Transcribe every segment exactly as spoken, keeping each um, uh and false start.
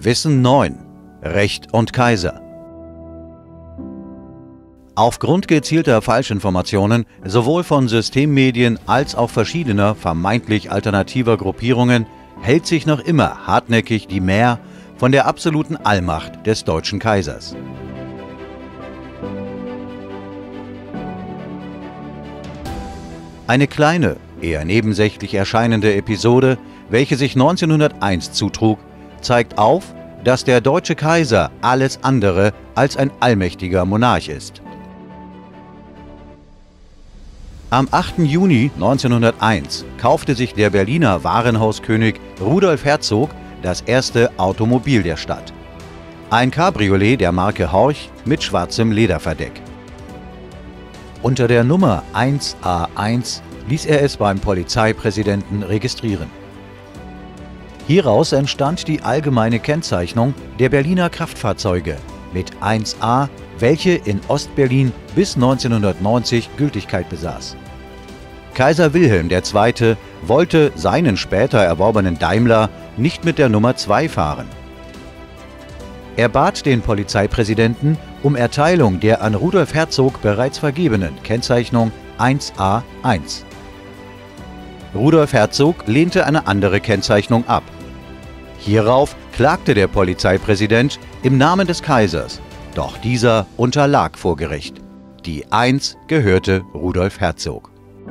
Wissen neun. Recht und Kaiser. Aufgrund gezielter Falschinformationen sowohl von Systemmedien als auch verschiedener vermeintlich alternativer Gruppierungen hält sich noch immer hartnäckig die Mär von der absoluten Allmacht des deutschen Kaisers. Eine kleine, eher nebensächlich erscheinende Episode, welche sich neunzehnhunderteins zutrug, zeigt auf, dass der deutsche Kaiser alles andere als ein allmächtiger Monarch ist. Am achten Juni neunzehnhunderteins kaufte sich der Berliner Warenhauskönig Rudolf Herzog das erste Automobil der Stadt. Ein Cabriolet der Marke Horch mit schwarzem Lederverdeck. Unter der Nummer eins A eins ließ er es beim Polizeipräsidenten registrieren. Hieraus entstand die allgemeine Kennzeichnung der Berliner Kraftfahrzeuge mit eins A, welche in Ostberlin bis neunzehnhundertneunzig Gültigkeit besaß. Kaiser Wilhelm der Zweite wollte seinen später erworbenen Daimler nicht mit der Nummer zwei fahren. Er bat den Polizeipräsidenten um Erteilung der an Rudolf Herzog bereits vergebenen Kennzeichnung eins A eins. Rudolf Herzog lehnte eine andere Kennzeichnung ab. Hierauf klagte der Polizeipräsident im Namen des Kaisers, doch dieser unterlag vor Gericht. Die eins gehörte Rudolf Herzog.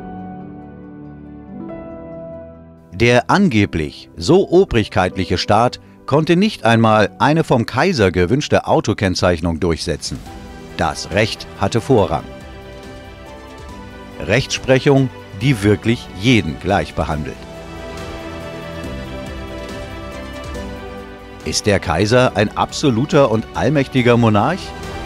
Der angeblich so obrigkeitliche Staat konnte nicht einmal eine vom Kaiser gewünschte Autokennzeichnung durchsetzen. Das Recht hatte Vorrang. Rechtsprechung, die wirklich jeden gleich behandelt. Ist der Kaiser ein absoluter und allmächtiger Monarch?